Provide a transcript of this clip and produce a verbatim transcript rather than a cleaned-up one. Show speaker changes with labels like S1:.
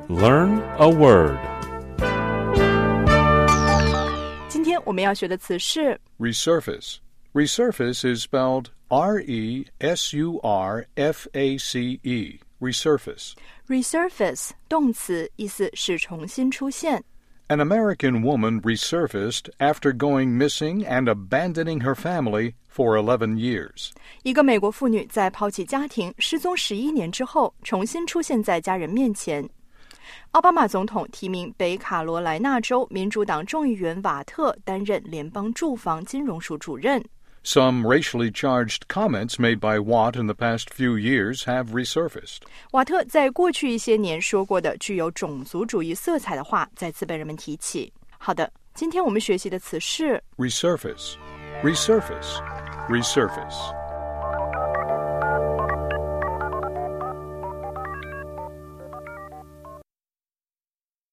S1: Learn a word.
S2: 今天我们要学的词是
S3: Resurface. Resurface is spelled R E S U R F A C E. Resurface.
S2: resurface 动词，意思是重新出现。
S3: An American woman resurfaced after going missing and abandoning her family for eleven years.
S2: 一个美国妇女在抛弃家庭、失踪十一年之后，重新出现在家人面前。奥巴马总统提名北卡罗来纳州民主党众议员瓦特担任联邦住房金融署主任。
S3: Some racially charged comments made by Watt in the past few years have resurfaced.
S2: 瓦特在过去一些年说过的具有种族主义色彩的话再次被人们提起。好的，今天我们学习的词是
S3: Resurface. Resurface. Resurface.